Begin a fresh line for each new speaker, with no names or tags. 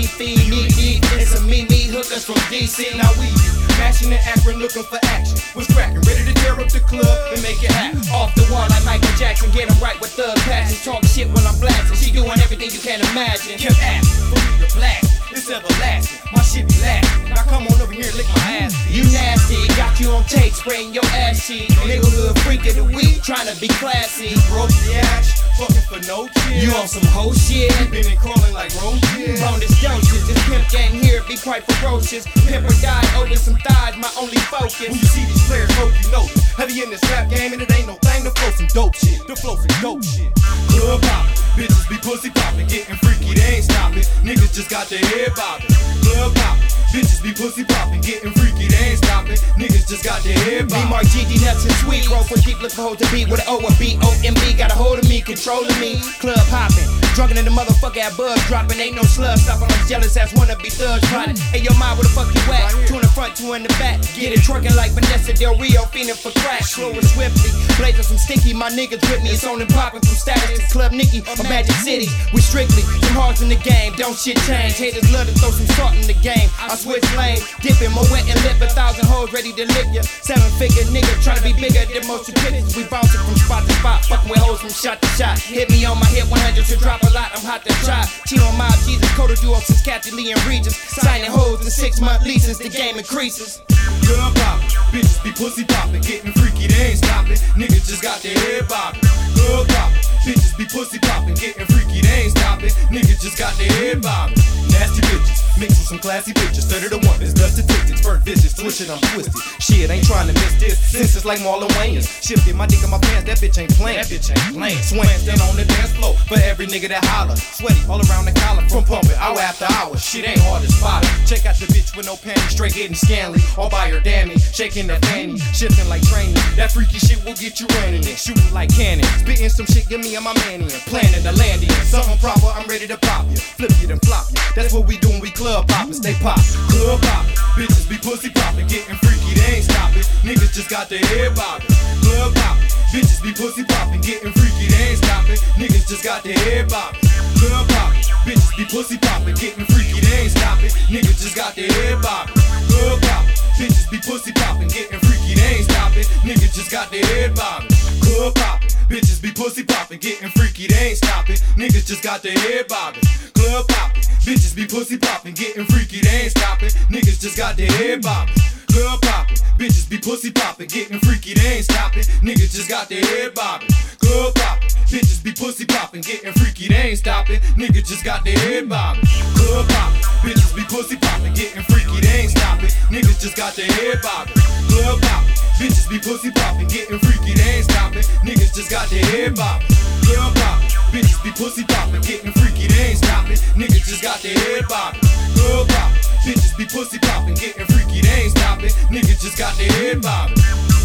feed, need. It's a me hookers from DC. Now we mashing and Akron looking for action. Was cracking, ready to tear up the club and make it happen. Off the wall like Michael Jackson, get him right with thug passion. Talk shit when I'm blasting. She doing everything you can imagine. Kept asking for me to blast. It's everlasting. My shit be lasting. Now come on over here and lick my ass. You nasty, got you on tape, spraying your ass cheek. Nigga freak of the week, trying to be classy. Broke the ash, fucking for no kids. You on some hoe shit? Been and crawling like roaches. On this dope shit, this pimp gang here be quite ferocious. Pimp or die, over some thighs, my only focus. When you see these players, hope you know it. Heavy in this rap game, and it ain't no thing to flow some dope shit. To flow some dope shit. Club poppin', bitches be pussy poppin', getting freaky, they ain't stoppin'. Niggas just got their head bobbin'. Club poppin', bitches be pussy poppin', getting freaky, they ain't stoppin'. Niggas just got their head bobbin'. B-Mark, GD, nuts and sweet. Roll for deep, look for hoes to beat with an O and B-O-M-B. Got a hold of me, controlling me. Club hoppin', drunken in the motherfucker at buzz droppin'. Ain't no slug stoppin', I'm jealous ass wanna be thugs plotting. Hey, yo, ma, where the fuck you at? Two in the front, two in the back. Get it twerking like Vanessa Del Rio, fiendin' for crack. Slow and swiftly, blazing some sticky. My niggas with me, it's on and poppin' from status to Club Nicky or Magic City. We strictly some hearts in the game, don't shit change. Haters love to throw some salt in the game. I switch lanes, dipping more wet and lip. 1,000 hoes ready to lick ya. 7-figure nigga trying to be bigger than most certificates. We bouncing from spot to spot, fucking with hoes from shot to shot. Hit me on my hit 100 to drop a lot. I'm hot to try. Cheat on my Jesus, Coda Duo since Kathy Lee and Regis. Signing hoes in 6-month leases, the game increases. Club poppin', bitches be pussy poppin', getting freaky, they ain't stoppin'. Niggas just got their head bobbin'. Club poppin', bitches be pussy poppin', getting freaky, they ain't stoppin'. Niggas just got their head bobbin'. Nasty bitches, mixed with some classy bitches. 30 to 1, it's dusty tickets, burnt visits, twitching, I'm twisted. Shit, ain't trying to miss this. Since it's like Marlon Wayans. Shifted my dick in my pants, that bitch ain't playin'. That bitch ain't playin'. Swing, stand on the dance floor for every nigga that holler. Sweaty all around the collar from pumping hour after hour. Shit ain't hard to spot her. Check out the bitch with no panties, straight getting Scanley. All by her damage, shaking that fanny, shifting like training. That freaky shit will get you running. Shooting like cannon, spitting some shit, give me and my man in. Planning to land in something proper, I'm ready to pop you. Flip you then flop you. That's what we doing, we club poppin', stay pop. Club poppin', bitches be pussy poppin', getting freaky, they ain't stoppin'. Niggas just got their head bobbin'. Club poppin', bitches be pussy poppin', getting freaky, they ain't stoppin'. Niggas just got their head bobbin'. Club poppin', bitches be pussy poppin', getting freaky, they ain't stoppin'. Niggas just got their head bobbin'. Club poppin', bitches be pussy poppin', getting freaky, they ain't stoppin'. Niggas just got their head bobbin'. Club poppin', bitches be pussy poppin', getting freaky, they ain't stoppin'. Niggas just got their head bobbin'. Club poppin', bitches be pussy poppin', getting freaky, they ain't stoppin'. Niggas just got their head bobbin'. Club poppin', bitches be pussy poppin', getting freaky, they ain't stoppin'. Niggas just got their head bobbin'. Club poppin', bitches be pussy poppin', getting freaky, they ain't stoppin'. Niggas just got their head bobbin'. Club poppin', bitches be pussy poppin', getting freaky, they ain't stoppin'. Niggas just got their head bobbin'. Club poppin', bitches be pussy poppin', getting freaky, they ain't stoppin'. Niggas just got their head bobbin'. Club poppin', bitches be pussy poppin', getting freaky, they ain't stoppin'. Niggas just got their head bobbin'. Club poppin', bitches be pussy poppin', getting freaky, they ain't stoppin'. Niggas just got their head bobbin'.